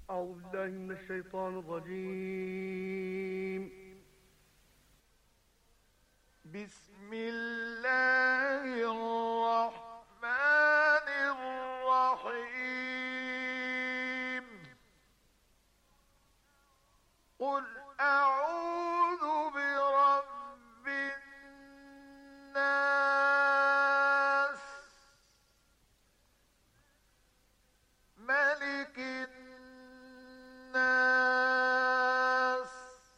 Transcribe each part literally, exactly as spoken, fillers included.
أعوذ بالله من الشيطان الرجيم بسم الله الرحمن الرحيم قل أعوذ برب الناس ملك الناس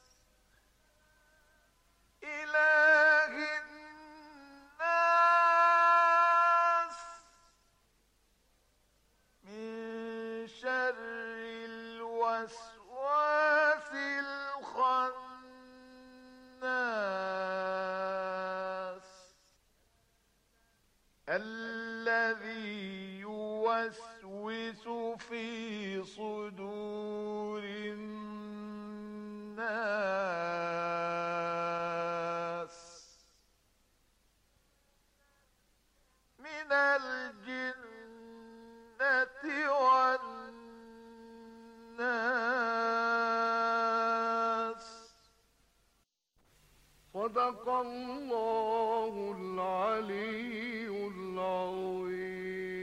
إله الناس من شر الوسواس الخناس الذي يوسوس في صدور الناس من الجنة والناس صدق الله العلي العظيم.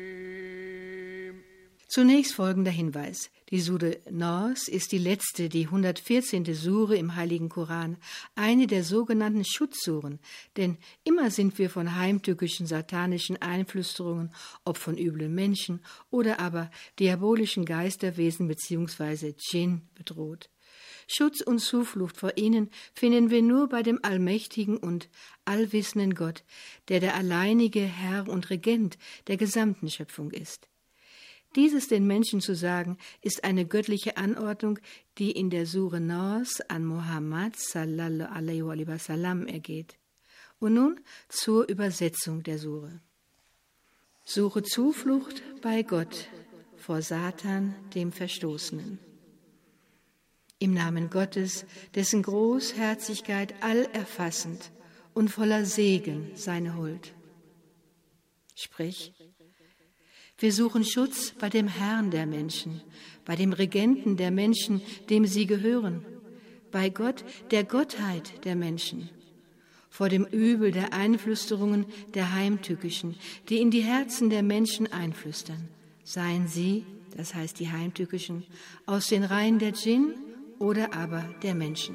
Zunächst folgender Hinweis. Die Sure Nas ist die letzte, die hundertvierzehnte Sure im Heiligen Koran, eine der sogenannten Schutzsuren, denn immer sind wir von heimtückischen satanischen Einflüsterungen, ob von üblen Menschen oder aber diabolischen Geisterwesen bzw. Dschinn bedroht. Schutz und Zuflucht vor ihnen finden wir nur bei dem allmächtigen und allwissenden Gott, der der alleinige Herr und Regent der gesamten Schöpfung ist. Dieses den Menschen zu sagen, ist eine göttliche Anordnung, die in der Sure Nas an Muhammad sallallahu alaihi wa sallam ergeht. Und nun zur Übersetzung der Sure. Suche Zuflucht bei Gott vor Satan, dem Verstoßenen. Im Namen Gottes, dessen Großherzigkeit allerfassend und voller Segen seine Huld. Sprich, wir suchen Schutz bei dem Herrn der Menschen, bei dem Regenten der Menschen, dem sie gehören, bei Gott, der Gottheit der Menschen, vor dem Übel der Einflüsterungen der Heimtückischen, die in die Herzen der Menschen einflüstern, seien sie, das heißt die Heimtückischen, aus den Reihen der Dschinn oder aber der Menschen.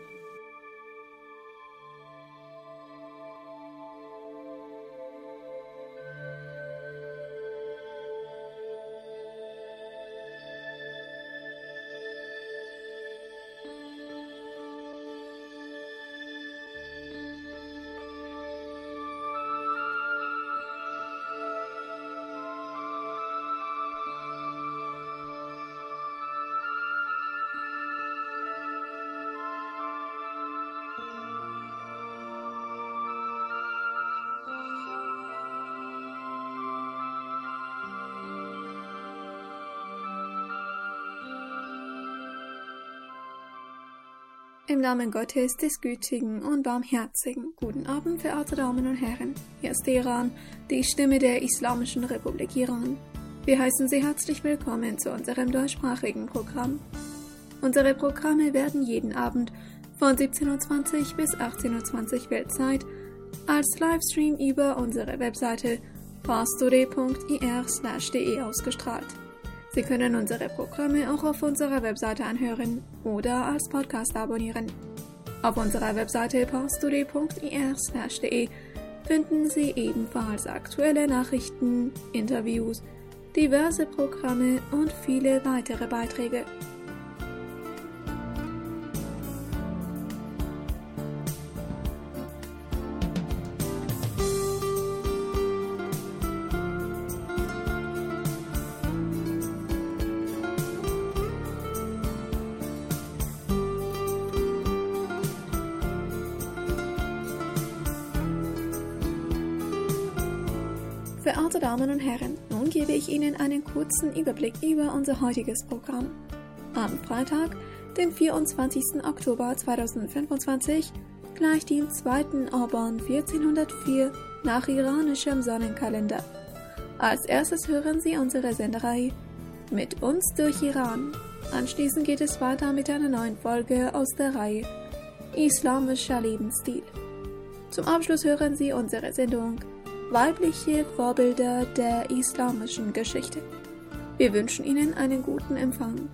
Im Namen Gottes, des Gütigen und Barmherzigen. Guten Abend, verehrte Damen und Herren. Hier ist Iran, die Stimme der Islamischen Republik Iran. Wir heißen Sie herzlich willkommen zu unserem deutschsprachigen Programm. Unsere Programme werden jeden Abend von siebzehn Uhr zwanzig bis achtzehn Uhr zwanzig Weltzeit als Livestream über unsere Webseite pastore punkt ir slash de ausgestrahlt. Sie können unsere Programme auch auf unserer Webseite anhören oder als Podcast abonnieren. Auf unserer Webseite pastore punkt ir slash de finden Sie ebenfalls aktuelle Nachrichten, Interviews, diverse Programme und viele weitere Beiträge. Verehrte Damen und Herren, nun gebe ich Ihnen einen kurzen Überblick über unser heutiges Programm. Am Freitag, dem vierundzwanzigsten Oktober zweitausendfünfundzwanzig, gleich dem zweiten Orban vierzehnhundertvier nach iranischem Sonnenkalender. Als erstes hören Sie unsere Sendereihe Mit uns durch Iran. Anschließend geht es weiter mit einer neuen Folge aus der Reihe Islamischer Lebensstil. Zum Abschluss hören Sie unsere Sendung Weibliche Vorbilder der islamischen Geschichte. Wir wünschen Ihnen einen guten Empfang.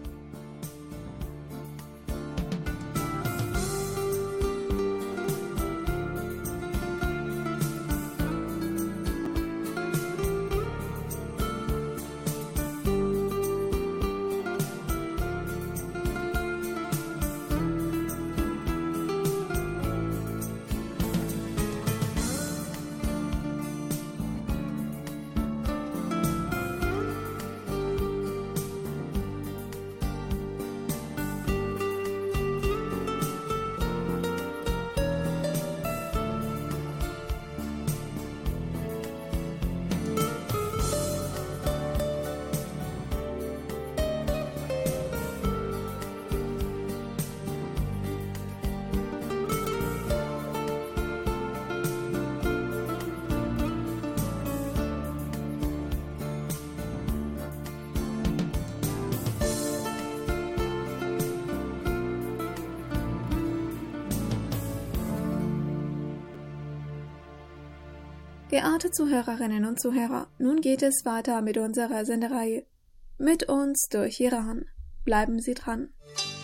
Geehrte Zuhörerinnen und Zuhörer, nun geht es weiter mit unserer Sendereihe Mit uns durch Iran. Bleiben Sie dran.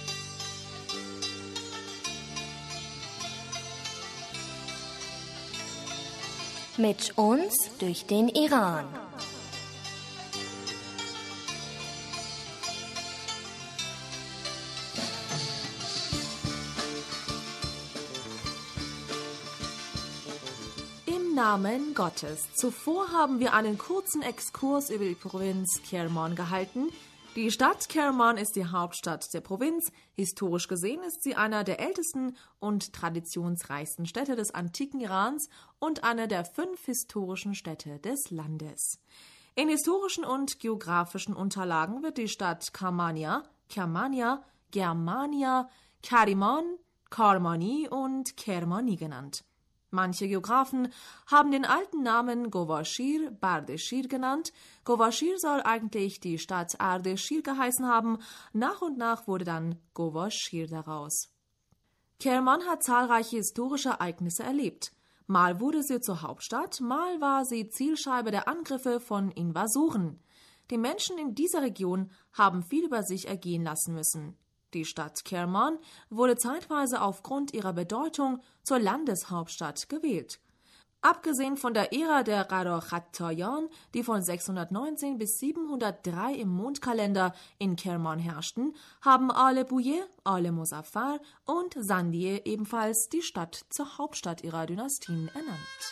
Mit uns durch den Iran. Im Namen Gottes. Zuvor haben wir einen kurzen Exkurs über die Provinz Kerman gehalten. Die Stadt Kerman ist die Hauptstadt der Provinz. Historisch gesehen ist sie einer der ältesten und traditionsreichsten Städte des antiken Irans und eine der fünf historischen Städte des Landes. In historischen und geografischen Unterlagen wird die Stadt Karmania, Kermania, Germania, Kariman, Karmani und Kermani genannt. Manche Geographen haben den alten Namen Govashir Bardeshir genannt. Govashir soll eigentlich die Stadt Ardeshir geheißen haben. Nach und nach wurde dann Govashir daraus. Kerman hat zahlreiche historische Ereignisse erlebt. Mal wurde sie zur Hauptstadt, mal war sie Zielscheibe der Angriffe von Invasoren. Die Menschen in dieser Region haben viel über sich ergehen lassen müssen. Die Stadt Kerman wurde zeitweise aufgrund ihrer Bedeutung zur Landeshauptstadt gewählt. Abgesehen von der Ära der Qadar-Khattayan, die von sechshundertneunzehn bis siebenhundertdrei im Mondkalender in Kerman herrschten, haben Ale Bouye, Ale Muzaffar und Sandiye ebenfalls die Stadt zur Hauptstadt ihrer Dynastien ernannt.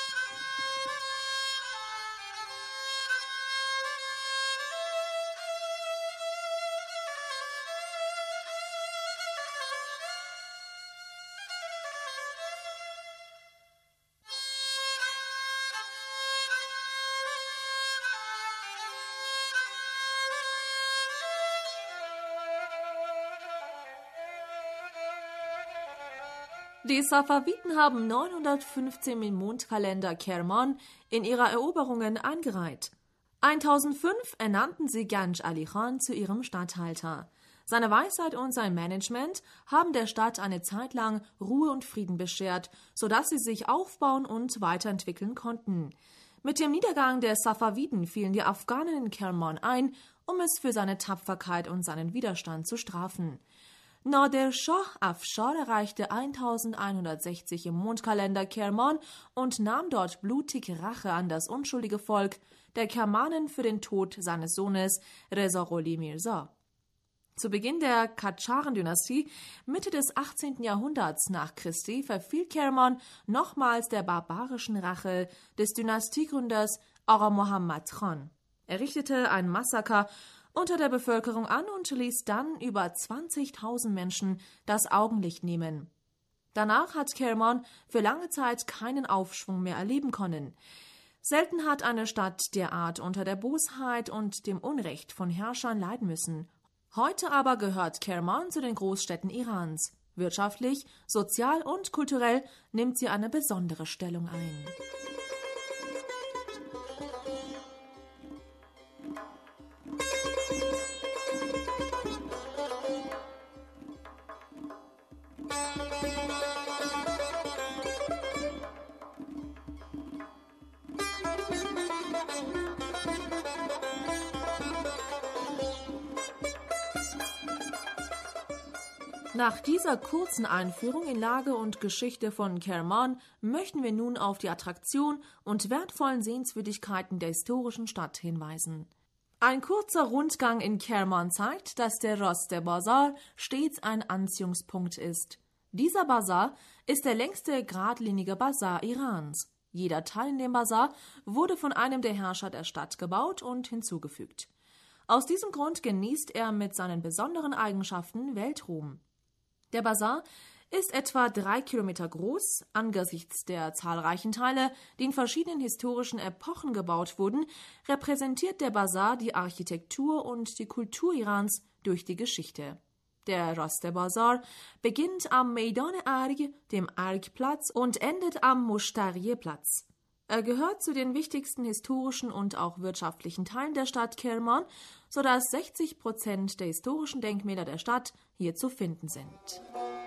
Die Safawiden haben neunhundertfünfzehn im Mondkalender Kerman in ihrer Eroberungen eingereiht. eintausendfünf ernannten sie Ganj Ali Khan zu ihrem Statthalter. Seine Weisheit und sein Management haben der Stadt eine Zeit lang Ruhe und Frieden beschert, sodass sie sich aufbauen und weiterentwickeln konnten. Mit dem Niedergang der Safawiden fielen die Afghanen in Kerman ein, um es für seine Tapferkeit und seinen Widerstand zu strafen. Nader Shah Afshar erreichte eintausendeinhundertsechzig im Mondkalender Kerman und nahm dort blutig Rache an das unschuldige Volk der Kermanen für den Tod seines Sohnes Reza Gholi Mirza. Zu Beginn der Kadscharen-Dynastie, Mitte des achtzehnten Jahrhunderts nach Christi, verfiel Kerman nochmals der barbarischen Rache des Dynastiegründers Agha Mohammad Khan. Er richtete ein Massaker unter der Bevölkerung an und ließ dann über zwanzigtausend Menschen das Augenlicht nehmen. Danach hat Kerman für lange Zeit keinen Aufschwung mehr erleben können. Selten hat eine Stadt derart unter der Bosheit und dem Unrecht von Herrschern leiden müssen. Heute aber gehört Kerman zu den Großstädten Irans. Wirtschaftlich, sozial und kulturell nimmt sie eine besondere Stellung ein. Nach dieser kurzen Einführung in Lage und Geschichte von Kerman möchten wir nun auf die Attraktion und wertvollen Sehenswürdigkeiten der historischen Stadt hinweisen. Ein kurzer Rundgang in Kerman zeigt, dass der Roste Bazar stets ein Anziehungspunkt ist. Dieser Bazar ist der längste geradlinige Bazar Irans. Jeder Teil in dem Bazar wurde von einem der Herrscher der Stadt gebaut und hinzugefügt. Aus diesem Grund genießt er mit seinen besonderen Eigenschaften Weltruhm. Der Bazar ist etwa drei Kilometer groß. Angesichts der zahlreichen Teile, die in verschiedenen historischen Epochen gebaut wurden, repräsentiert der Bazar die Architektur und die Kultur Irans durch die Geschichte. Der Roste Bazar beginnt am Meydan-e-Arg, dem Argplatz, und endet am Mushtariye-Platz. Er gehört zu den wichtigsten historischen und auch wirtschaftlichen Teilen der Stadt Kerman, sodass sechzig Prozent der historischen Denkmäler der Stadt hier zu finden sind.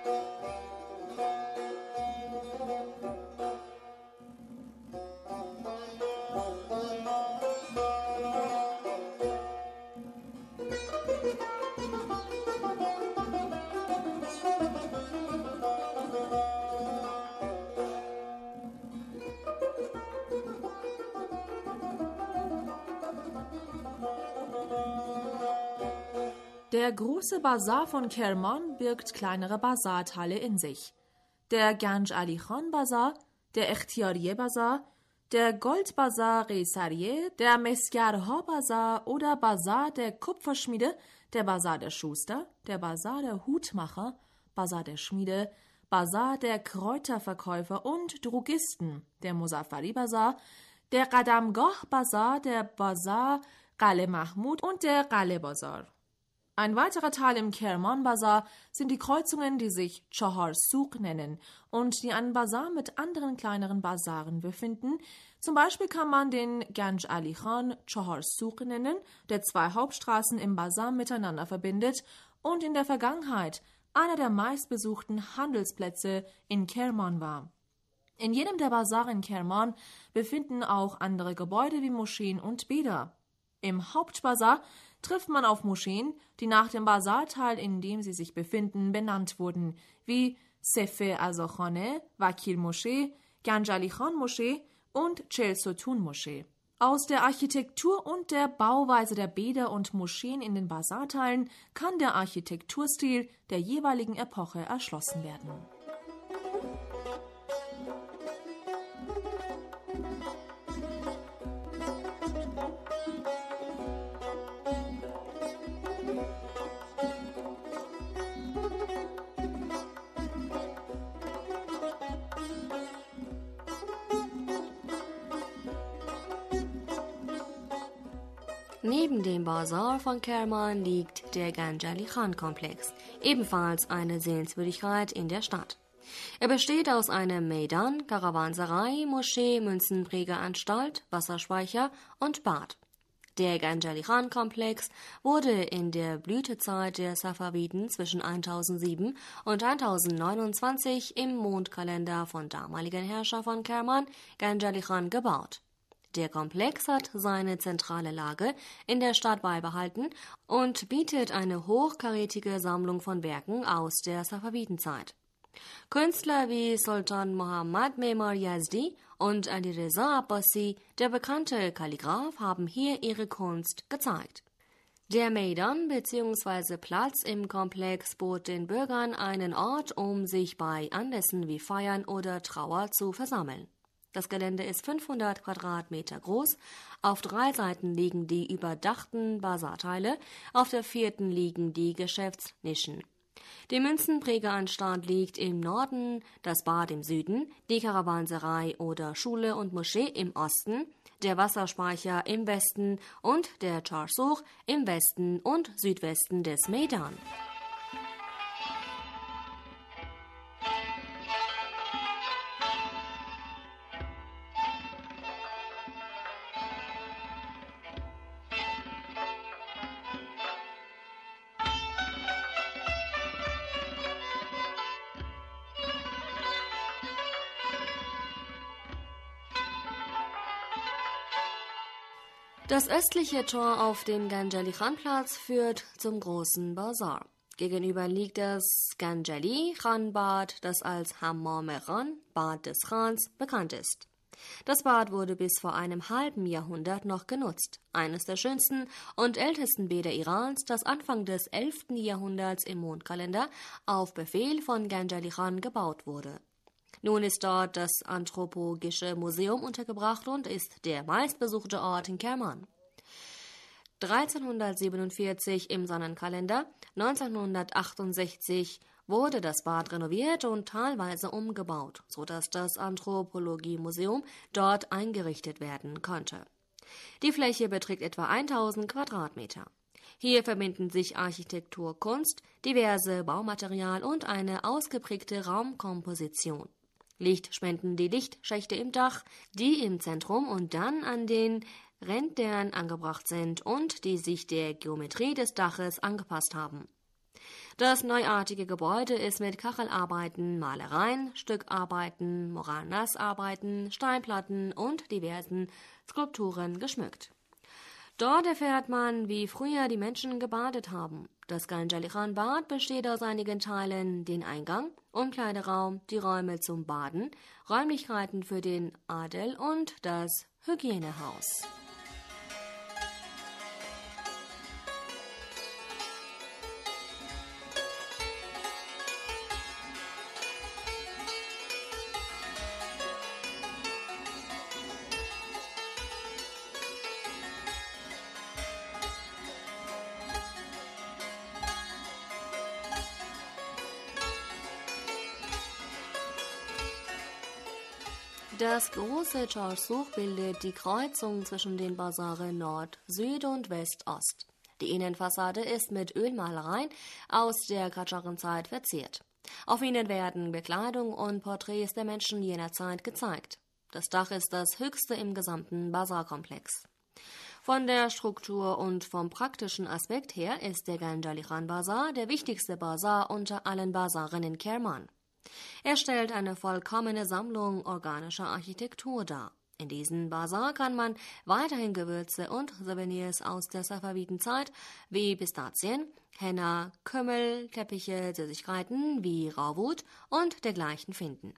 Der große Bazar von Kerman birgt kleinere Bazarteile in sich. Der Ganj Ali Khan Bazar, der Ehtiyariye Bazar, der Gold Bazar Reisariye, der Mesgarha Bazar oder Bazar der Kupferschmiede, der Bazar der Schuster, der Bazar der Hutmacher, Bazar der Schmiede, Bazar der Kräuterverkäufer und Drogisten, der Muzaffari Bazar, der Qadamgah Bazar, der Bazar Qale Mahmud und der Qale Bazar. Ein weiterer Teil im Kerman Bazar sind die Kreuzungen, die sich Chahar Souq nennen und die einen Bazar mit anderen kleineren Bazaren befinden. Zum Beispiel kann man den Ganj Ali Khan Chahar Souq nennen, der zwei Hauptstraßen im Bazar miteinander verbindet und in der Vergangenheit einer der meistbesuchten Handelsplätze in Kerman war. In jedem der Bazare in Kerman befinden auch andere Gebäude wie Moscheen und Bäder. Im Hauptbazar trifft man auf Moscheen, die nach dem Bazarteil, in dem sie sich befinden, benannt wurden, wie Sefe Azakhane, Vakil Moschee, Ganj Ali Khan Moschee und Chel Sotun Moschee. Aus der Architektur und der Bauweise der Bäder und Moscheen in den Bazarteilen kann der Architekturstil der jeweiligen Epoche erschlossen werden. Neben dem Bazar von Kerman liegt der Ganj Ali Khan Komplex, ebenfalls eine Sehenswürdigkeit in der Stadt. Er besteht aus einem Meydan, Karawanserei, Moschee, Münzenprägeanstalt, Wasserspeicher und Bad. Der Ganj Ali Khan Komplex wurde in der Blütezeit der Safawiden zwischen eintausendsieben und eintausendneunundzwanzig im Mondkalender von damaligen Herrscher von Kerman, Ganj Ali Khan, gebaut. Der Komplex hat seine zentrale Lage in der Stadt beibehalten und bietet eine hochkarätige Sammlung von Werken aus der Safavidenzeit. Künstler wie Sultan Muhammad Memar Yazdi und Ali Reza Abbasi, der bekannte Kalligraph, haben hier ihre Kunst gezeigt. Der Meydan bzw. Platz im Komplex bot den Bürgern einen Ort, um sich bei Anlässen wie Feiern oder Trauer zu versammeln. Das Gelände ist fünfhundert Quadratmeter groß. Auf drei Seiten liegen die überdachten Bazarteile, auf der vierten liegen die Geschäftsnischen. Die Münzenprägeanstalt liegt im Norden, das Bad im Süden, die Karawanserei oder Schule und Moschee im Osten, der Wasserspeicher im Westen und der Chahar Souq im Westen und Südwesten des Meydan. Das östliche Tor auf dem Ganj Ali Khan Platz führt zum großen Bazar. Gegenüber liegt das Ganj-Ali Khan Bad, das als Hammam-e-Khan, Bad des Khans, bekannt ist. Das Bad wurde bis vor einem halben Jahrhundert noch genutzt. Eines der schönsten und ältesten Bäder Irans, das Anfang des elften Jahrhunderts im Mondkalender auf Befehl von Ganj-Ali Khan gebaut wurde. Nun ist dort das Anthropologische Museum untergebracht und ist der meistbesuchte Ort in Kerman. dreizehnhundertsiebenundvierzig im Sonnenkalender, neunzehnhundertachtundsechzig wurde das Bad renoviert und teilweise umgebaut, sodass das Anthropologiemuseum dort eingerichtet werden konnte. Die Fläche beträgt etwa tausend Quadratmeter. Hier verbinden sich Architektur, Kunst, diverse Baumaterial und eine ausgeprägte Raumkomposition. Licht spenden die Lichtschächte im Dach, die im Zentrum und dann an den Rändern angebracht sind und die sich der Geometrie des Daches angepasst haben. Das neuartige Gebäude ist mit Kachelarbeiten, Malereien, Stückarbeiten, Moranas-Arbeiten, Steinplatten und diversen Skulpturen geschmückt. Dort erfährt man, wie früher die Menschen gebadet haben. Das Ganj-Ali Khan Bad besteht aus einigen Teilen: den Eingang, Umkleideraum, die Räume zum Baden, Räumlichkeiten für den Adel und das Hygienehaus. Das große Chaussouq bildet die Kreuzung zwischen den Basaren Nord, Süd und West-Ost. Die Innenfassade ist mit Ölmalereien aus der Qadscharen-Zeit verziert. Auf ihnen werden Bekleidung und Porträts der Menschen jener Zeit gezeigt. Das Dach ist das höchste im gesamten Basarkomplex. Von der Struktur und vom praktischen Aspekt her ist der Ganj-Ali Khan Basar der wichtigste Basar unter allen Basaren in Kerman. Er stellt eine vollkommene Sammlung organischer Architektur dar. In diesem Basar kann man weiterhin Gewürze und Souvenirs aus der Safawidenzeit wie Pistazien, Henna, Kümmel, Teppiche, Süßigkeiten wie Rawut und dergleichen finden.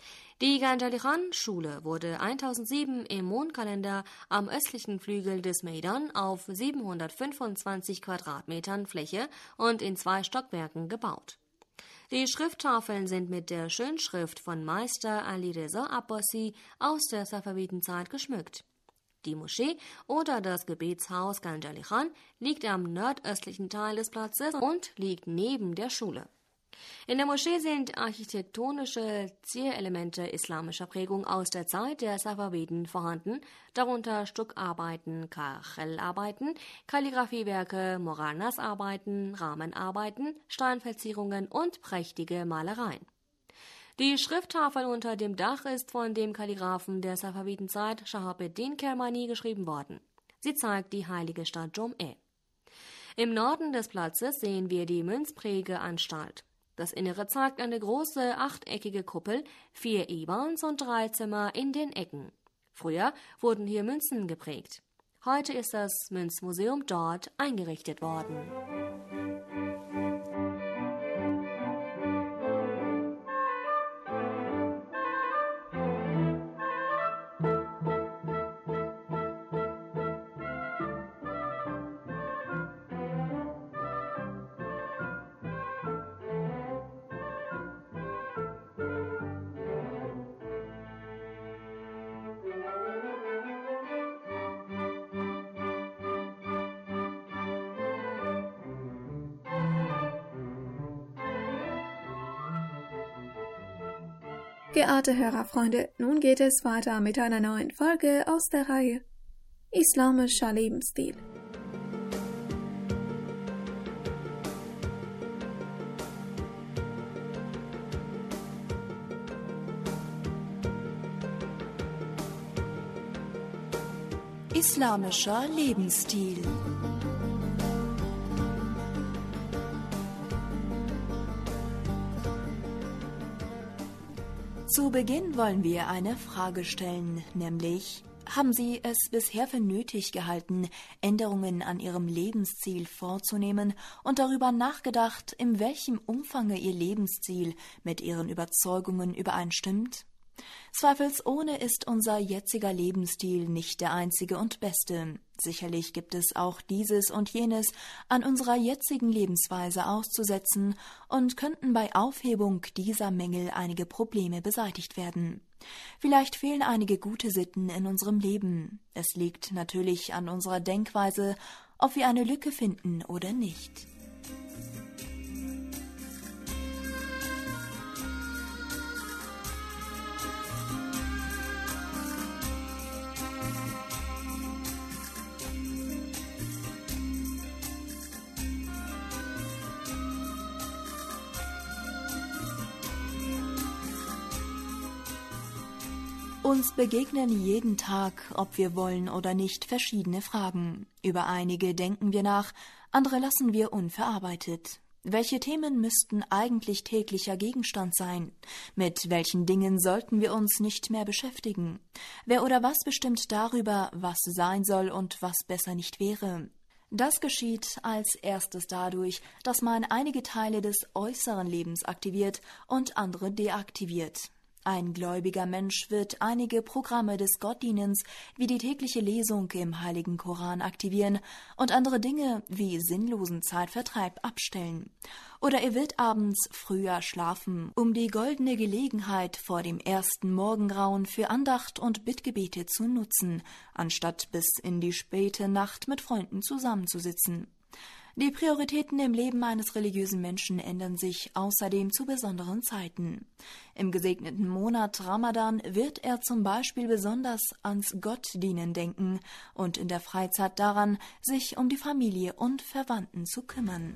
Die Ganj-Ali Khan Schule wurde zweitausendsieben im Mondkalender am östlichen Flügel des Meydan auf siebenhundertfünfundzwanzig Quadratmetern Fläche und in zwei Stockwerken gebaut. Die Schrifttafeln sind mit der Schönschrift von Meister Ali Reza Abbasi aus der Safawidenzeit geschmückt. Die Moschee oder das Gebetshaus Ganj-Ali Khan liegt am nordöstlichen Teil des Platzes und liegt neben der Schule. In der Moschee sind architektonische Zierelemente islamischer Prägung aus der Zeit der Safawiden vorhanden, darunter Stuckarbeiten, Kachelarbeiten, Kalligrafiewerke, Moranas-Arbeiten, Rahmenarbeiten, Steinverzierungen und prächtige Malereien. Die Schrifttafel unter dem Dach ist von dem Kalligraphen der Safawidenzeit Shahabuddin Kermani geschrieben worden. Sie zeigt die heilige Stadt Jom'e. Im Norden des Platzes sehen wir die Münzprägeanstalt. Das Innere zeigt eine große achteckige Kuppel, vier Ibans und drei Zimmer in den Ecken. Früher wurden hier Münzen geprägt. Heute ist das Münzmuseum dort eingerichtet worden. Geehrte Hörerfreunde, nun geht es weiter mit einer neuen Folge aus der Reihe Islamischer Lebensstil. Islamischer Lebensstil. Zu Beginn wollen wir eine Frage stellen, nämlich: Haben Sie es bisher für nötig gehalten, Änderungen an Ihrem Lebensziel vorzunehmen und darüber nachgedacht, in welchem Umfang Ihr Lebensziel mit Ihren Überzeugungen übereinstimmt? Zweifelsohne ist unser jetziger Lebensstil nicht der einzige und beste. Sicherlich gibt es auch dieses und jenes an unserer jetzigen Lebensweise auszusetzen und könnten bei Aufhebung dieser Mängel einige Probleme beseitigt werden. Vielleicht fehlen einige gute Sitten in unserem Leben. Es liegt natürlich an unserer Denkweise, ob wir eine Lücke finden oder nicht. Uns begegnen jeden Tag, ob wir wollen oder nicht, verschiedene Fragen. Über einige denken wir nach, andere lassen wir unverarbeitet. Welche Themen müssten eigentlich täglicher Gegenstand sein? Mit welchen Dingen sollten wir uns nicht mehr beschäftigen? Wer oder was bestimmt darüber, was sein soll und was besser nicht wäre? Das geschieht als erstes dadurch, dass man einige Teile des äußeren Lebens aktiviert und andere deaktiviert. Ein gläubiger Mensch wird einige Programme des Gottdienens wie die tägliche Lesung im Heiligen Koran aktivieren und andere Dinge wie sinnlosen Zeitvertreib abstellen. Oder er wird abends früher schlafen, um die goldene Gelegenheit vor dem ersten Morgengrauen für Andacht und Bittgebete zu nutzen, anstatt bis in die späte Nacht mit Freunden zusammenzusitzen. Die Prioritäten im Leben eines religiösen Menschen ändern sich außerdem zu besonderen Zeiten. Im gesegneten Monat Ramadan wird er zum Beispiel besonders ans Gottdienen denken und in der Freizeit daran, sich um die Familie und Verwandten zu kümmern.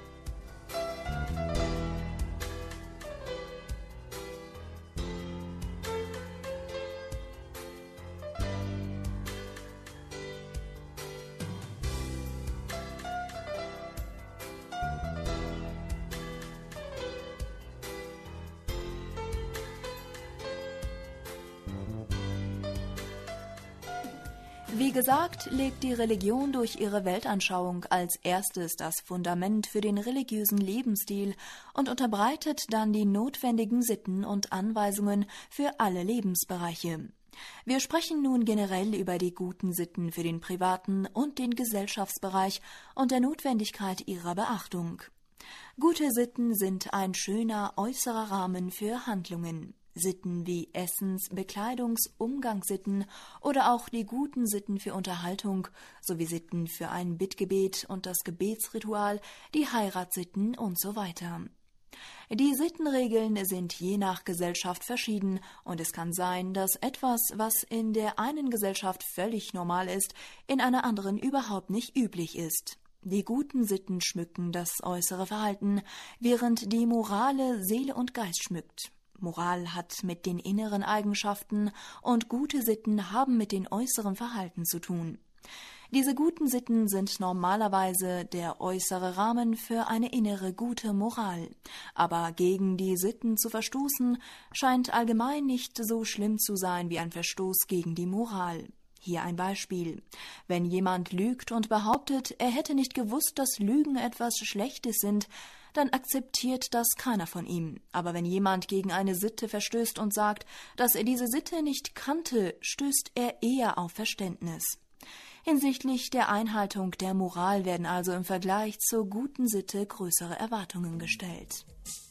Wie gesagt, legt die Religion durch ihre Weltanschauung als erstes das Fundament für den religiösen Lebensstil und unterbreitet dann die notwendigen Sitten und Anweisungen für alle Lebensbereiche. Wir sprechen nun generell über die guten Sitten für den privaten und den Gesellschaftsbereich und der Notwendigkeit ihrer Beachtung. Gute Sitten sind ein schöner äußerer Rahmen für Handlungen. Sitten wie Essens-, Bekleidungs-, Umgangssitten oder auch die guten Sitten für Unterhaltung sowie Sitten für ein Bittgebet und das Gebetsritual, die Heiratssitten und so weiter. Die Sittenregeln sind je nach Gesellschaft verschieden und es kann sein, dass etwas, was in der einen Gesellschaft völlig normal ist, in einer anderen überhaupt nicht üblich ist. Die guten Sitten schmücken das äußere Verhalten, während die Morale Seele und Geist schmückt. Moral hat mit den inneren Eigenschaften und gute Sitten haben mit den äußeren Verhalten zu tun. Diese guten Sitten sind normalerweise der äußere Rahmen für eine innere gute Moral. Aber gegen die Sitten zu verstoßen, scheint allgemein nicht so schlimm zu sein wie ein Verstoß gegen die Moral. Hier ein Beispiel. Wenn jemand lügt und behauptet, er hätte nicht gewusst, dass Lügen etwas Schlechtes sind, dann akzeptiert das keiner von ihm. Aber wenn jemand gegen eine Sitte verstößt und sagt, dass er diese Sitte nicht kannte, stößt er eher auf Verständnis. Hinsichtlich der Einhaltung der Moral werden also im Vergleich zur guten Sitte größere Erwartungen gestellt.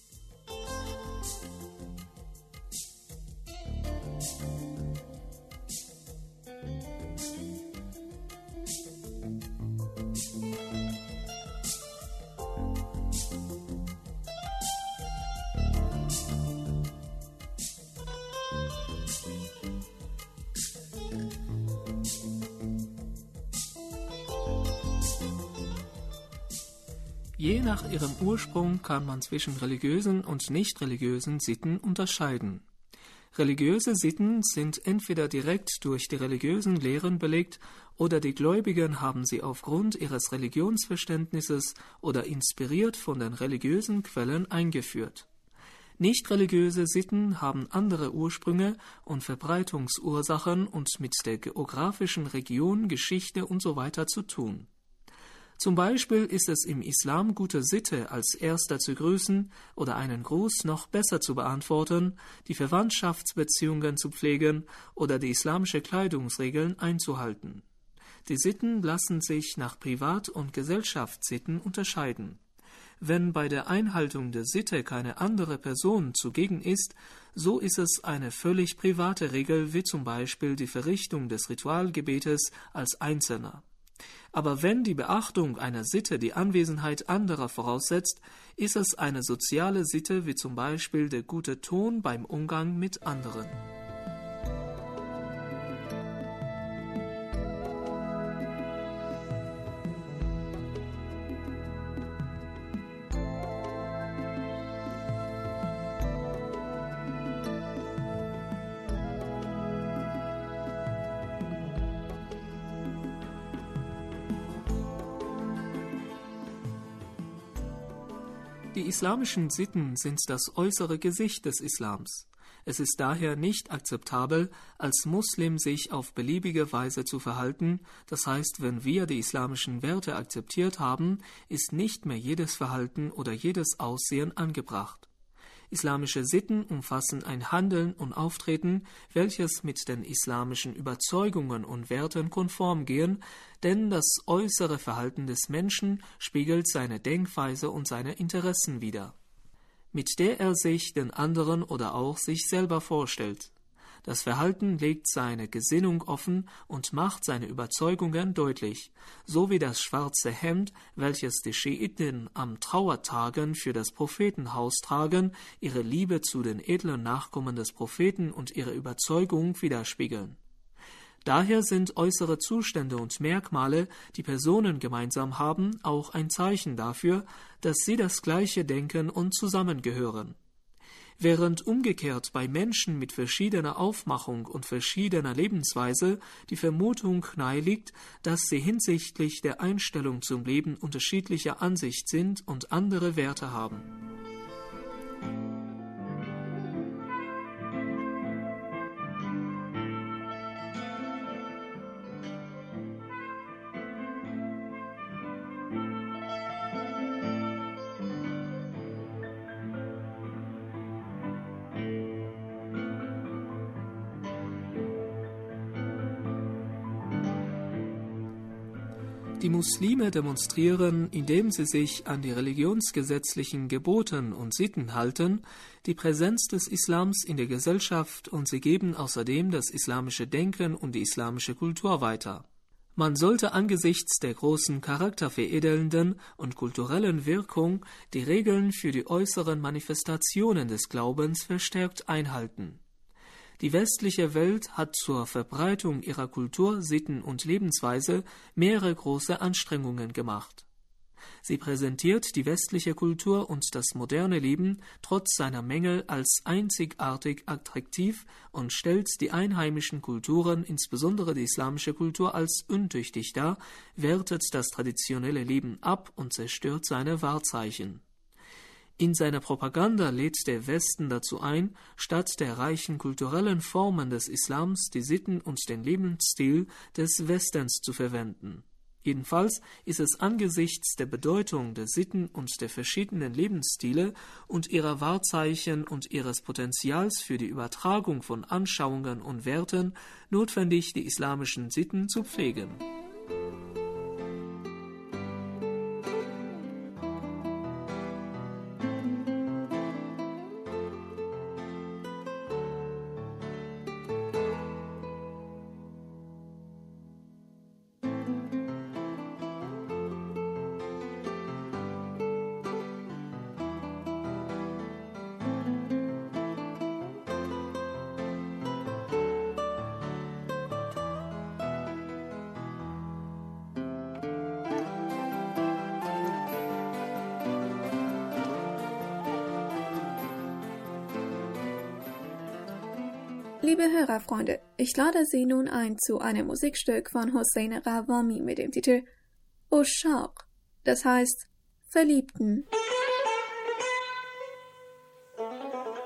Je nach ihrem Ursprung kann man zwischen religiösen und nicht religiösen Sitten unterscheiden. Religiöse Sitten sind entweder direkt durch die religiösen Lehren belegt oder die Gläubigen haben sie aufgrund ihres Religionsverständnisses oder inspiriert von den religiösen Quellen eingeführt. Nicht-religiöse Sitten haben andere Ursprünge und Verbreitungsursachen und mit der geografischen Region, Geschichte usw. zu tun. Zum Beispiel ist es im Islam gute Sitte, als Erster zu grüßen oder einen Gruß noch besser zu beantworten, die Verwandtschaftsbeziehungen zu pflegen oder die islamische Kleidungsregeln einzuhalten. Die Sitten lassen sich nach Privat- und Gesellschaftssitten unterscheiden. Wenn bei der Einhaltung der Sitte keine andere Person zugegen ist, so ist es eine völlig private Regel, wie zum Beispiel die Verrichtung des Ritualgebetes als Einzelner. Aber wenn die Beachtung einer Sitte die Anwesenheit anderer voraussetzt, ist es eine soziale Sitte, wie zum Beispiel der gute Ton beim Umgang mit anderen. Die islamischen Sitten sind das äußere Gesicht des Islams. Es ist daher nicht akzeptabel, als Muslim sich auf beliebige Weise zu verhalten, das heißt, wenn wir die islamischen Werte akzeptiert haben, ist nicht mehr jedes Verhalten oder jedes Aussehen angebracht. Islamische Sitten umfassen ein Handeln und Auftreten, welches mit den islamischen Überzeugungen und Werten konform gehen, denn das äußere Verhalten des Menschen spiegelt seine Denkweise und seine Interessen wider, mit der er sich den anderen oder auch sich selber vorstellt. Das Verhalten legt seine Gesinnung offen und macht seine Überzeugungen deutlich, so wie das schwarze Hemd, welches die Schiiten am Trauertagen für das Prophetenhaus tragen, ihre Liebe zu den edlen Nachkommen des Propheten und ihre Überzeugung widerspiegeln. Daher sind äußere Zustände und Merkmale, die Personen gemeinsam haben, auch ein Zeichen dafür, dass sie das Gleiche denken und zusammengehören. Während umgekehrt bei Menschen mit verschiedener Aufmachung und verschiedener Lebensweise die Vermutung naheliegt, dass sie hinsichtlich der Einstellung zum Leben unterschiedlicher Ansicht sind und andere Werte haben. Die Muslime demonstrieren, indem sie sich an die religionsgesetzlichen Geboten und Sitten halten, die Präsenz des Islams in der Gesellschaft und sie geben außerdem das islamische Denken und die islamische Kultur weiter. Man sollte angesichts der großen charakterveredelnden und kulturellen Wirkung die Regeln für die äußeren Manifestationen des Glaubens verstärkt einhalten. Die westliche Welt hat zur Verbreitung ihrer Kultur, Sitten und Lebensweise mehrere große Anstrengungen gemacht. Sie präsentiert die westliche Kultur und das moderne Leben trotz seiner Mängel als einzigartig attraktiv und stellt die einheimischen Kulturen, insbesondere die islamische Kultur, als untüchtig dar, wertet das traditionelle Leben ab und zerstört seine Wahrzeichen. In seiner Propaganda lädt der Westen dazu ein, statt der reichen kulturellen Formen des Islams die Sitten und den Lebensstil des Westens zu verwenden. Jedenfalls ist es angesichts der Bedeutung der Sitten und der verschiedenen Lebensstile und ihrer Wahrzeichen und ihres Potenzials für die Übertragung von Anschauungen und Werten notwendig, die islamischen Sitten zu pflegen. Liebe Hörerfreunde, ich lade Sie nun ein zu einem Musikstück von Hossein Ravami mit dem Titel Ushaq, das heißt Verliebten.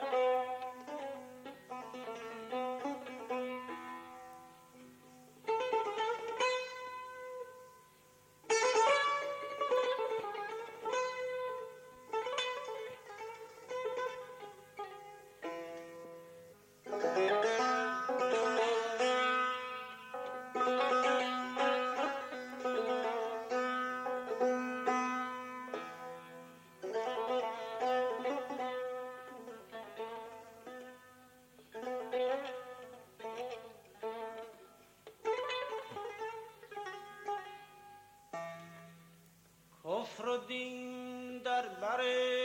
کفردین در بر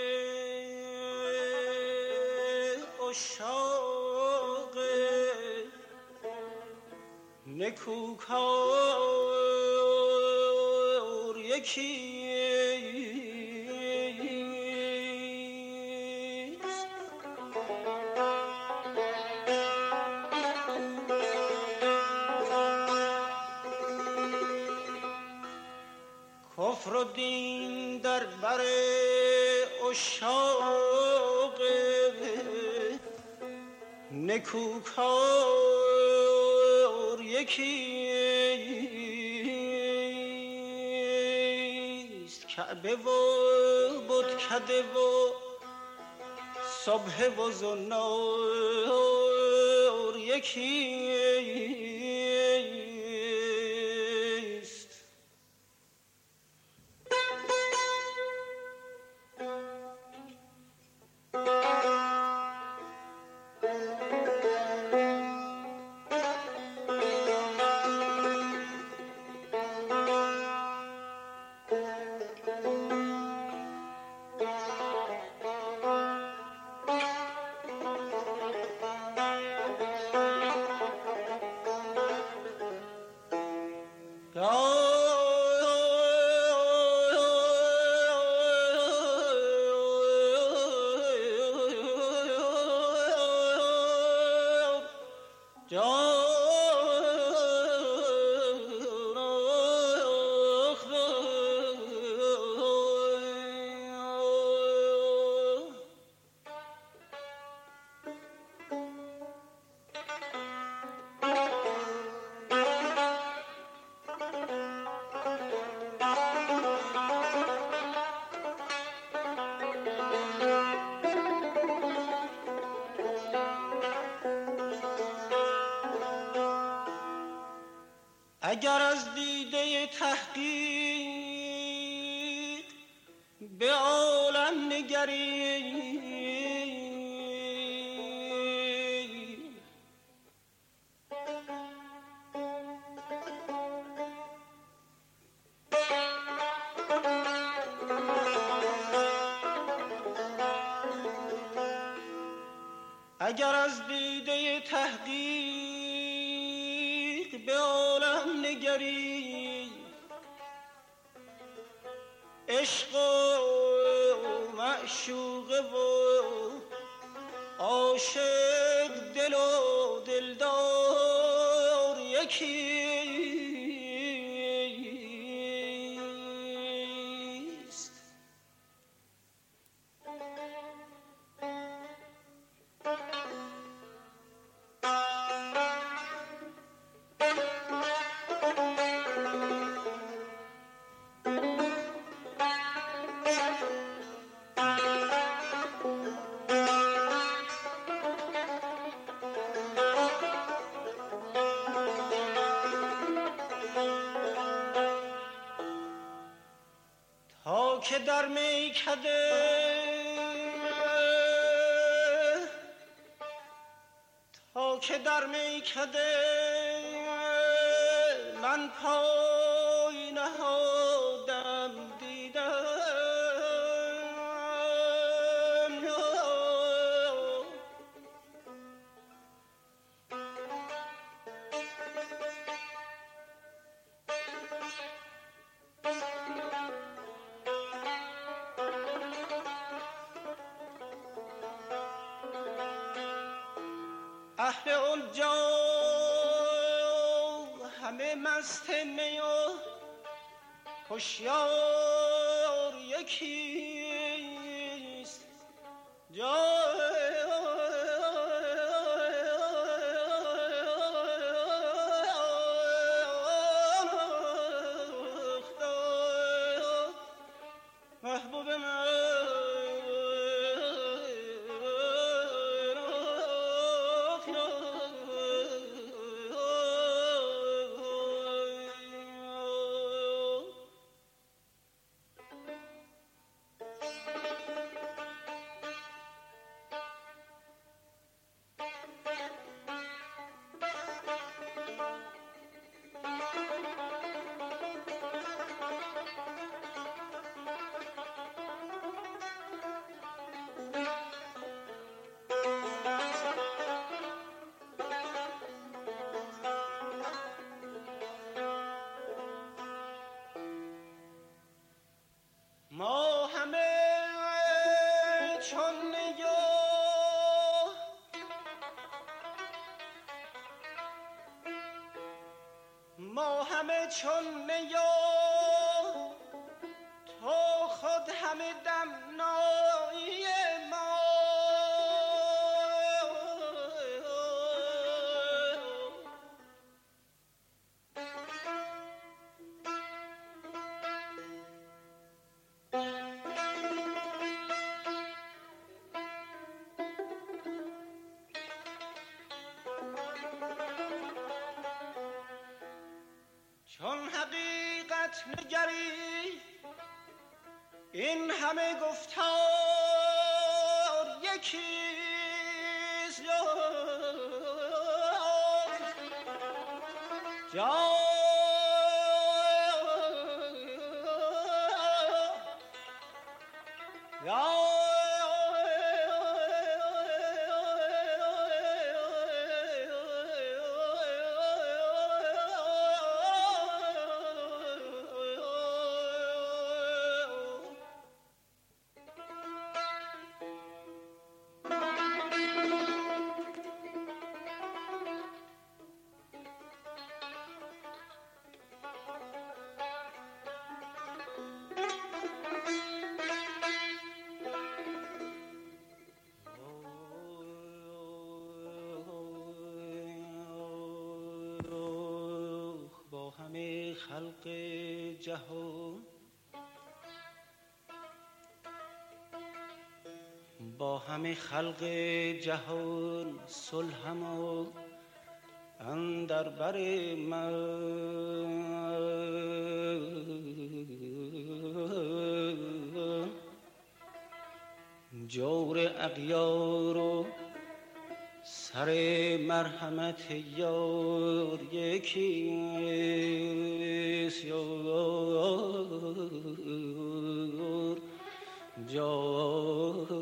عشاق نکوکار یکی کفر و دین در بر عشاق نکوکار یکیست کعبه و بتکده و صبح و زنار یکیست اگر از دیده تحقیق به عالم نگری اگر از دیده تحقیق به عالم نگری عشق و معشوقه و عاشق دل و دلدار یکی که در میکده تا که در میکده من پای نهادم دیدم اهل الجا همه مست می و هوشیار یکیست محبوب من چون نیا ما همه چون نیا تو خود همه دمنایی ما چون حقیقت نگری این همه گفتار یکیست جا خلق جهان با همه خلق جهان صلحم و اندر بر من جور اغیار و سر مرحمت یار یکیست یار جار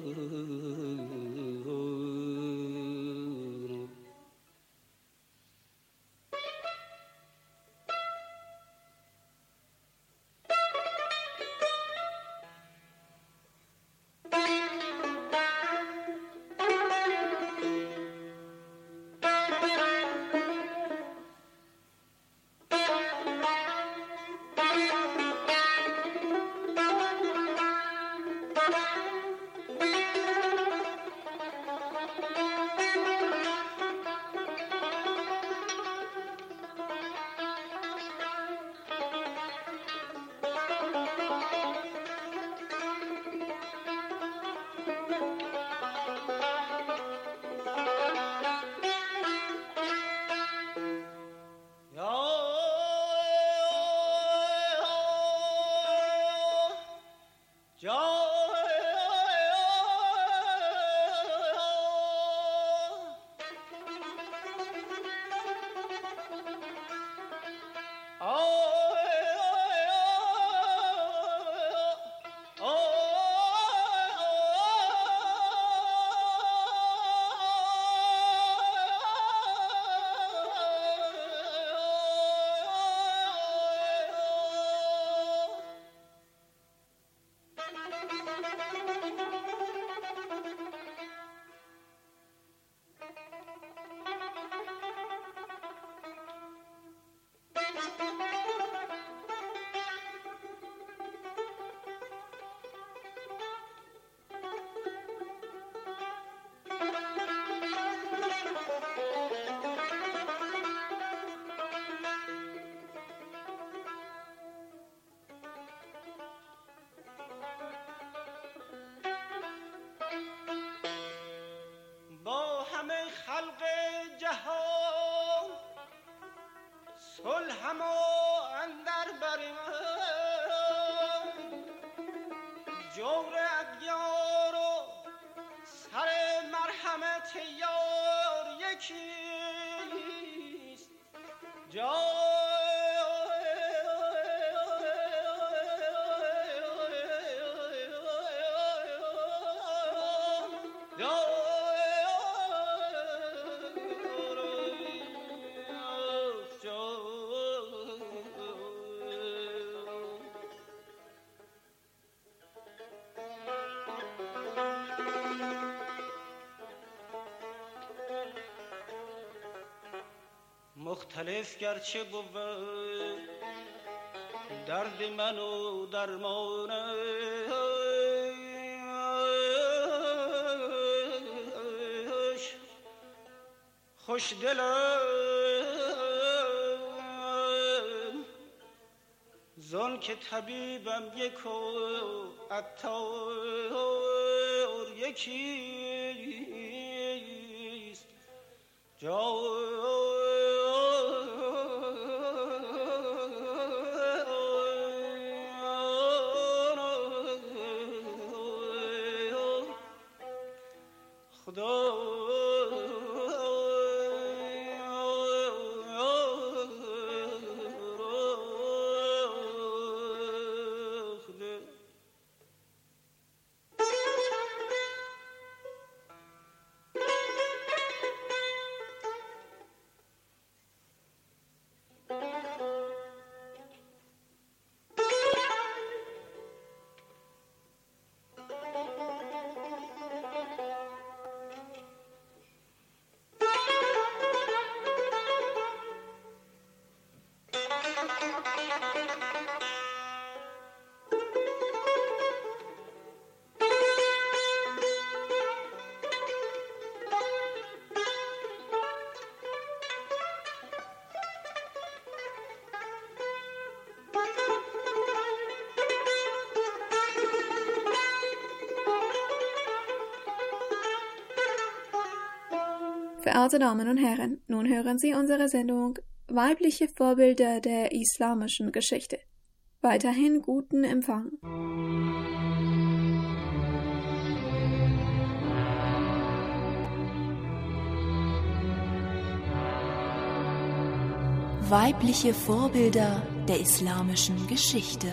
صلحم و اندر بر من جور اغیار و سر مرحمت یار یکیست جا مختلف گرچه بود درد من و درمانش خوش دلم زن که طبیبم یک و عطار یکیست جان Verehrte Damen und Herren, nun hören Sie unsere Sendung Weibliche Vorbilder der islamischen Geschichte. Weiterhin guten Empfang. Weibliche Vorbilder der islamischen Geschichte.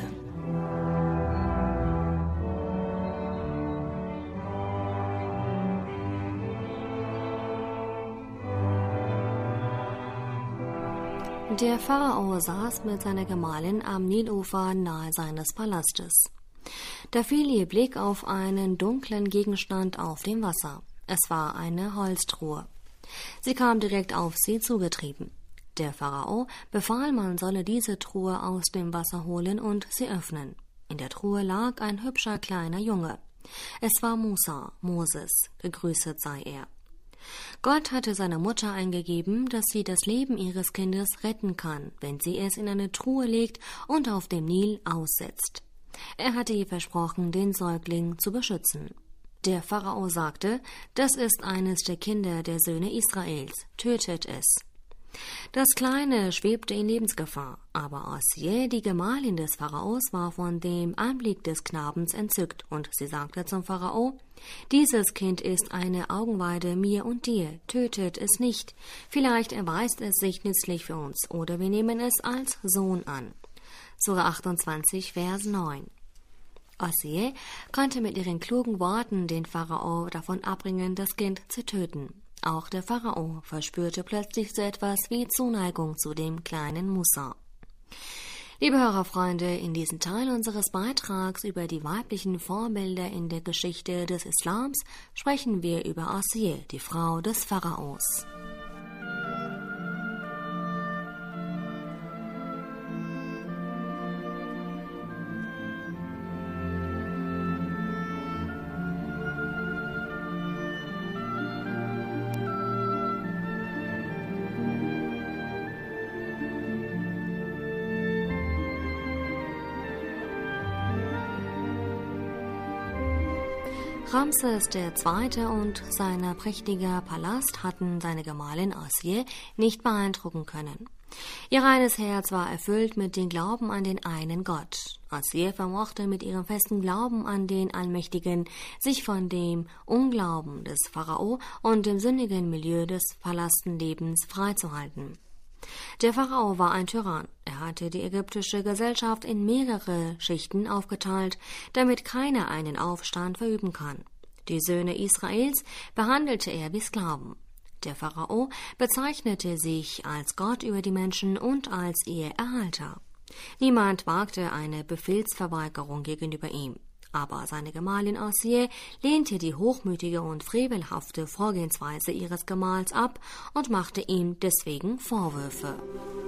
Der Pharao saß mit seiner Gemahlin am Nilufer nahe seines Palastes. Da fiel ihr Blick auf einen dunklen Gegenstand auf dem Wasser. Es war eine Holztruhe. Sie kam direkt auf sie zugetrieben. Der Pharao befahl, man solle diese Truhe aus dem Wasser holen und sie öffnen. In der Truhe lag ein hübscher kleiner Junge. Es war Musa, Moses, gegrüßet sei er. Gott hatte seiner Mutter eingegeben, dass sie das Leben ihres Kindes retten kann, wenn sie es in eine Truhe legt und auf dem Nil aussetzt. Er hatte ihr versprochen, den Säugling zu beschützen. Der Pharao sagte, das ist eines der Kinder der Söhne Israels, tötet es. Das Kleine schwebte in Lebensgefahr, aber Asje, die Gemahlin des Pharaos, war von dem Anblick des Knabens entzückt und sie sagte zum Pharao, dieses Kind ist eine Augenweide mir und dir, tötet es nicht, vielleicht erweist es sich nützlich für uns oder wir nehmen es als Sohn an. Sura achtundzwanzig, Vers neun. Asje konnte mit ihren klugen Worten den Pharao davon abbringen, das Kind zu töten. Auch der Pharao verspürte plötzlich so etwas wie Zuneigung zu dem kleinen Musa. Liebe Hörerfreunde, in diesem Teil unseres Beitrags über die weiblichen Vorbilder in der Geschichte des Islams sprechen wir über Asje, die Frau des Pharaos. Ramses der Zweite und sein prächtiger Palast hatten seine Gemahlin Asje nicht beeindrucken können. Ihr reines Herz war erfüllt mit dem Glauben an den einen Gott. Asje vermochte mit ihrem festen Glauben an den Allmächtigen, sich von dem Unglauben des Pharao und dem sündigen Milieu des Palastenlebens freizuhalten. Der Pharao war ein Tyrann. Er hatte die ägyptische Gesellschaft in mehrere Schichten aufgeteilt, damit keiner einen Aufstand verüben kann. Die Söhne Israels behandelte er wie Sklaven. Der Pharao bezeichnete sich als Gott über die Menschen und als ihr Erhalter. Niemand wagte eine Befehlsverweigerung gegenüber ihm. Aber seine Gemahlin Asie lehnte die hochmütige und frevelhafte Vorgehensweise ihres Gemahls ab und machte ihm deswegen Vorwürfe.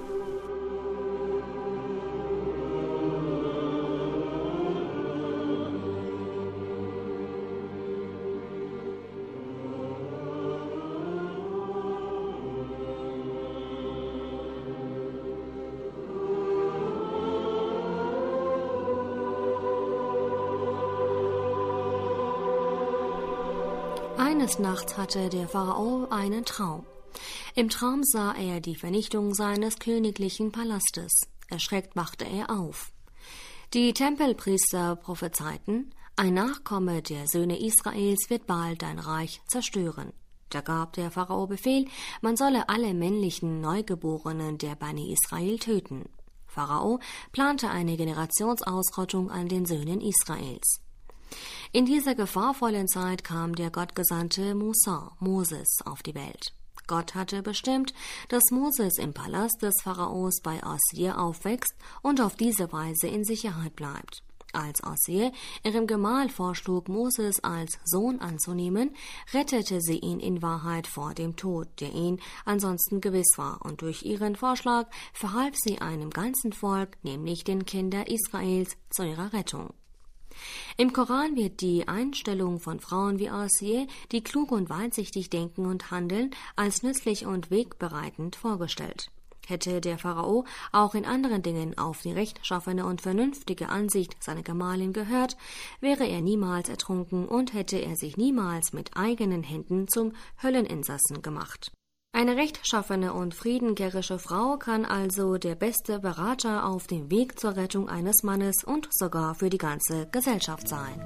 Eines Nachts hatte der Pharao einen Traum. Im Traum sah er die Vernichtung seines königlichen Palastes. Erschreckt wachte er auf. Die Tempelpriester prophezeiten, ein Nachkomme der Söhne Israels wird bald dein Reich zerstören. Da gab der Pharao Befehl, man solle alle männlichen Neugeborenen der Bani Israel töten. Pharao plante eine Generationsausrottung an den Söhnen Israels. In dieser gefahrvollen Zeit kam der gottgesandte Musa, Moses, auf die Welt. Gott hatte bestimmt, dass Moses im Palast des Pharaos bei Assir aufwächst und auf diese Weise in Sicherheit bleibt. Als Assir ihrem Gemahl vorschlug, Moses als Sohn anzunehmen, rettete sie ihn in Wahrheit vor dem Tod, der ihn ansonsten gewiss war, und durch ihren Vorschlag verhalf sie einem ganzen Volk, nämlich den Kindern Israels, zu ihrer Rettung. Im Koran wird die Einstellung von Frauen wie Asie, die klug und weitsichtig denken und handeln, als nützlich und wegbereitend vorgestellt. Hätte der Pharao auch in anderen Dingen auf die rechtschaffene und vernünftige Ansicht seiner Gemahlin gehört, wäre er niemals ertrunken und hätte er sich niemals mit eigenen Händen zum Hölleninsassen gemacht. Eine rechtschaffene und friedenkerische Frau kann also der beste Berater auf dem Weg zur Rettung eines Mannes und sogar für die ganze Gesellschaft sein.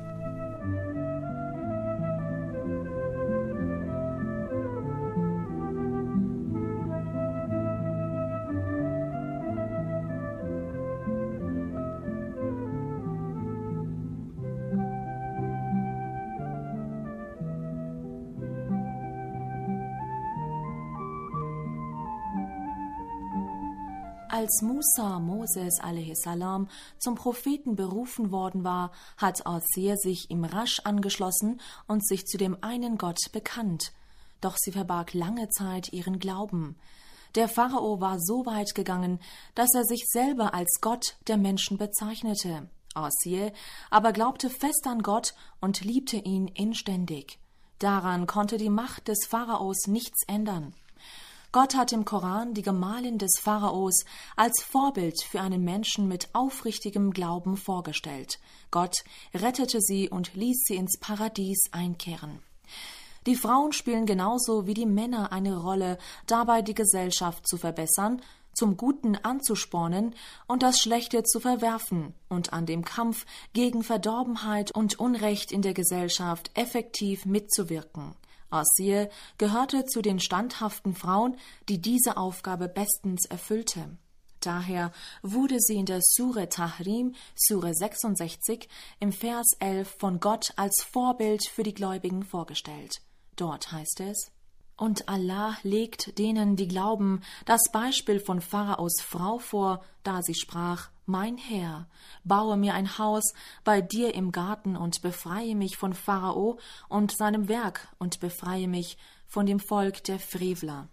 Als Musa, Moses a.s. zum Propheten berufen worden war, hat Asia sich ihm rasch angeschlossen und sich zu dem einen Gott bekannt. Doch sie verbarg lange Zeit ihren Glauben. Der Pharao war so weit gegangen, dass er sich selber als Gott der Menschen bezeichnete. Asia aber glaubte fest an Gott und liebte ihn inständig. Daran konnte die Macht des Pharaos nichts ändern. Gott hat im Koran die Gemahlin des Pharaos als Vorbild für einen Menschen mit aufrichtigem Glauben vorgestellt. Gott rettete sie und ließ sie ins Paradies einkehren. Die Frauen spielen genauso wie die Männer eine Rolle, dabei die Gesellschaft zu verbessern, zum Guten anzuspornen und das Schlechte zu verwerfen und an dem Kampf gegen Verdorbenheit und Unrecht in der Gesellschaft effektiv mitzuwirken. Asia gehörte zu den standhaften Frauen, die diese Aufgabe bestens erfüllte. Daher wurde sie in der Sure Tahrim, Sure sechsundsechzig, im Vers elf von Gott als Vorbild für die Gläubigen vorgestellt. Dort heißt es: Und Allah legt denen, die glauben, das Beispiel von Pharaos Frau vor, da sie sprach: Mein Herr, baue mir ein Haus bei dir im Garten und befreie mich von Pharao und seinem Werk und befreie mich von dem Volk der Frevler.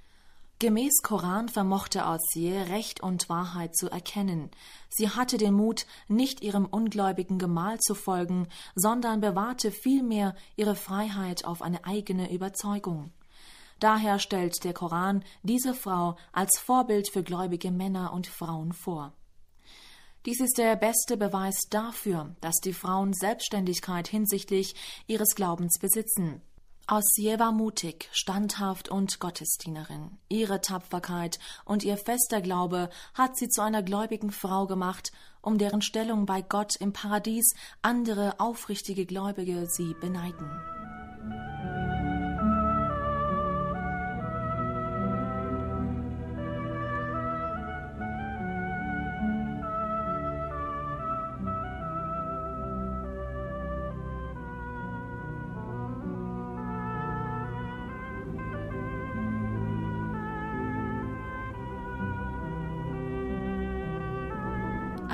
Gemäß Koran vermochte Asia Recht und Wahrheit zu erkennen. Sie hatte den Mut, nicht ihrem ungläubigen Gemahl zu folgen, sondern bewahrte vielmehr ihre Freiheit auf eine eigene Überzeugung. Daher stellt der Koran diese Frau als Vorbild für gläubige Männer und Frauen vor. Dies ist der beste Beweis dafür, dass die Frauen Selbstständigkeit hinsichtlich ihres Glaubens besitzen. Asia war mutig, standhaft und Gottesdienerin. Ihre Tapferkeit und ihr fester Glaube hat sie zu einer gläubigen Frau gemacht, um deren Stellung bei Gott im Paradies andere aufrichtige Gläubige sie beneiden.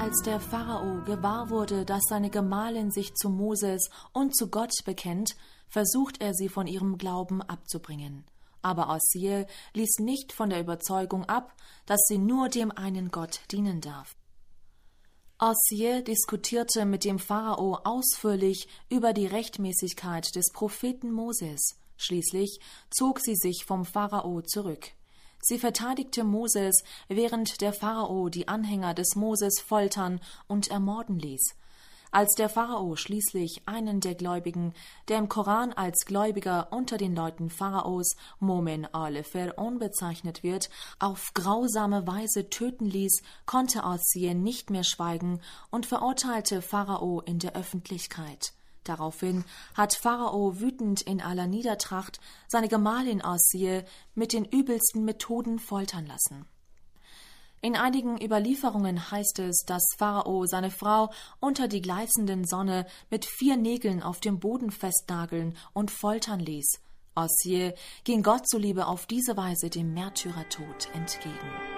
Als der Pharao gewahr wurde, dass seine Gemahlin sich zu Moses und zu Gott bekennt, versucht er sie von ihrem Glauben abzubringen. Aber Ossie ließ nicht von der Überzeugung ab, dass sie nur dem einen Gott dienen darf. Ossie diskutierte mit dem Pharao ausführlich über die Rechtmäßigkeit des Propheten Moses. Schließlich zog sie sich vom Pharao zurück. Sie verteidigte Moses, während der Pharao die Anhänger des Moses foltern und ermorden ließ. Als der Pharao schließlich einen der Gläubigen, der im Koran als Gläubiger unter den Leuten Pharaos, Momen al-Pharaon bezeichnet wird, auf grausame Weise töten ließ, konnte Ossie nicht mehr schweigen und verurteilte Pharao in der Öffentlichkeit. Daraufhin hat Pharao wütend in aller Niedertracht seine Gemahlin Ossie mit den übelsten Methoden foltern lassen. In einigen Überlieferungen heißt es, dass Pharao seine Frau unter die gleißenden Sonne mit vier Nägeln auf dem Boden festnageln und foltern ließ. Ossie ging Gott zuliebe auf diese Weise dem Märtyrertod entgegen.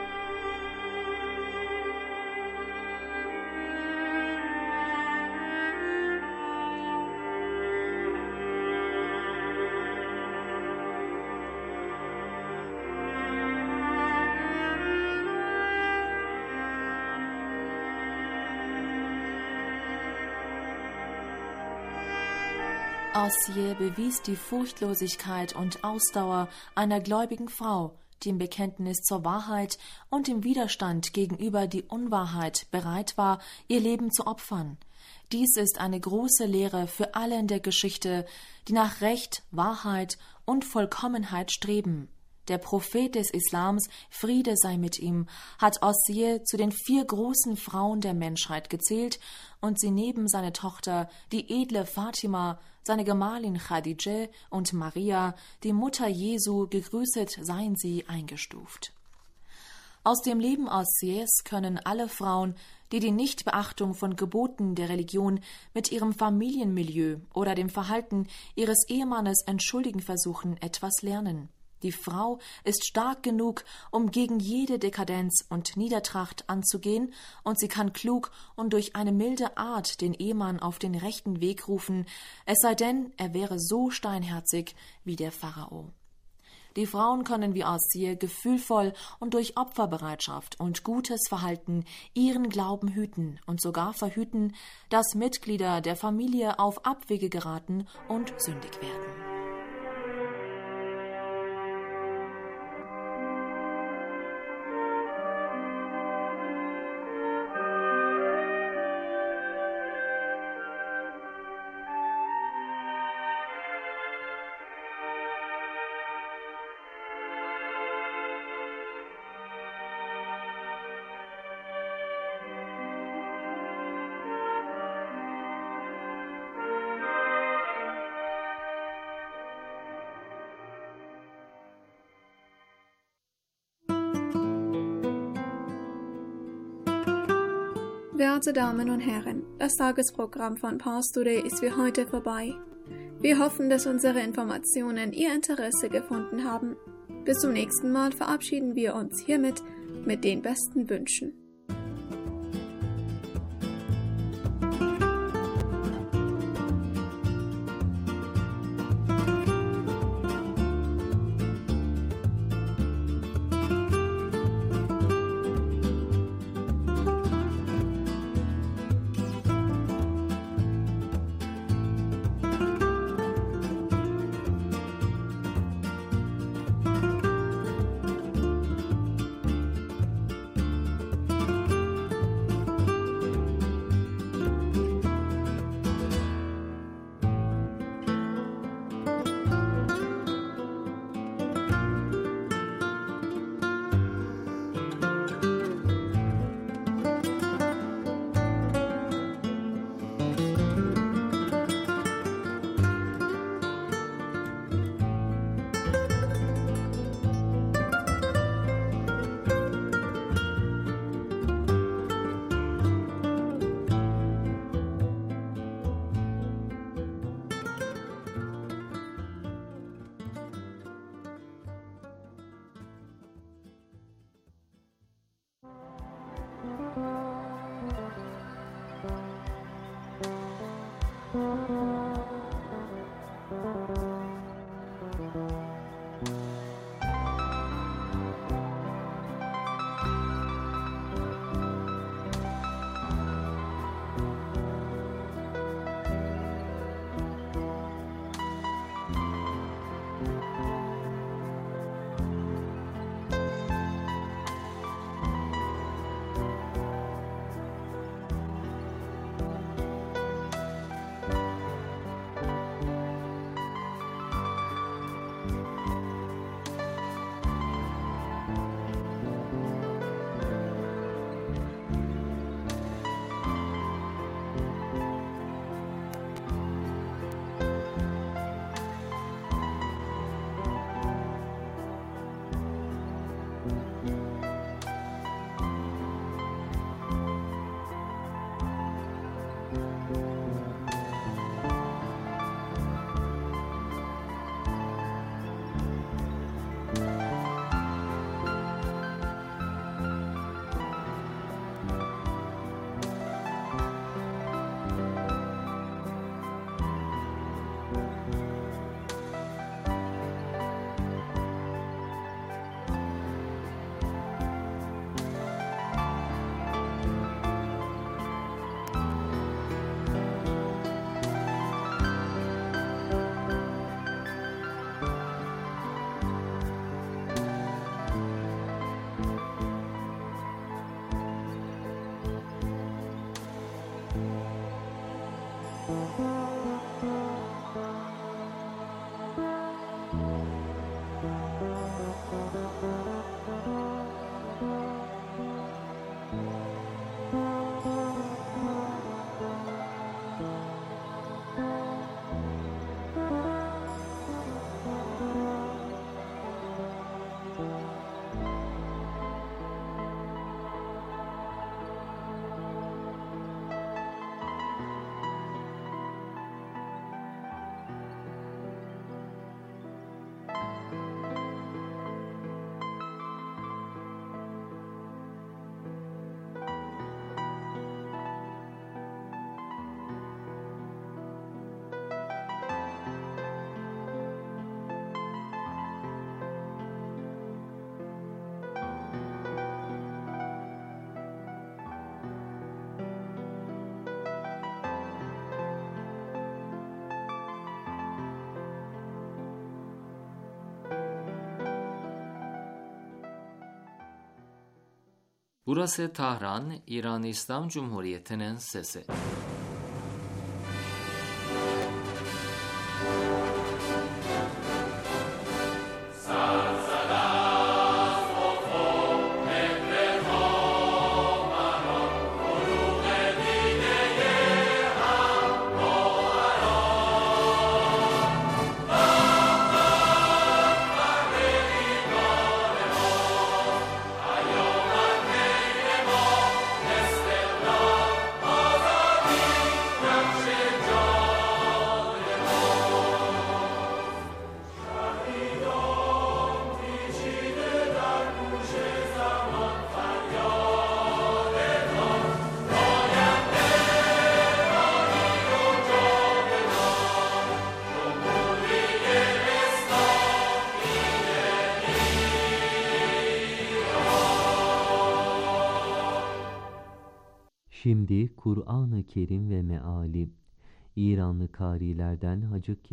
Ossie bewies die Furchtlosigkeit und Ausdauer einer gläubigen Frau, die im Bekenntnis zur Wahrheit und im Widerstand gegenüber die Unwahrheit bereit war, ihr Leben zu opfern. Dies ist eine große Lehre für alle in der Geschichte, die nach Recht, Wahrheit und Vollkommenheit streben. Der Prophet des Islams, Friede sei mit ihm, hat Ossie zu den vier großen Frauen der Menschheit gezählt und sie neben seiner Tochter, die edle Fatima, seine Gemahlin Khadijah und Maria, die Mutter Jesu, gegrüßet seien sie, eingestuft. Aus dem Leben Ossies können alle Frauen, die die Nichtbeachtung von Geboten der Religion mit ihrem Familienmilieu oder dem Verhalten ihres Ehemannes entschuldigen versuchen, etwas lernen. Die Frau ist stark genug, um gegen jede Dekadenz und Niedertracht anzugehen, und sie kann klug und durch eine milde Art den Ehemann auf den rechten Weg rufen, es sei denn, er wäre so steinherzig wie der Pharao. Die Frauen können wie Ossie gefühlvoll und durch Opferbereitschaft und gutes Verhalten ihren Glauben hüten und sogar verhüten, dass Mitglieder der Familie auf Abwege geraten und sündig werden. Werte Damen und Herren, das Tagesprogramm von Pars Today ist für heute vorbei. Wir hoffen, dass unsere Informationen Ihr Interesse gefunden haben. Bis zum nächsten Mal verabschieden wir uns hiermit mit den besten Wünschen. Burası Tahran, İran İslam Cumhuriyeti'nin sesi. Şimdi Kur'an-ı Kerim ve meali. İranlı karilerden Hacı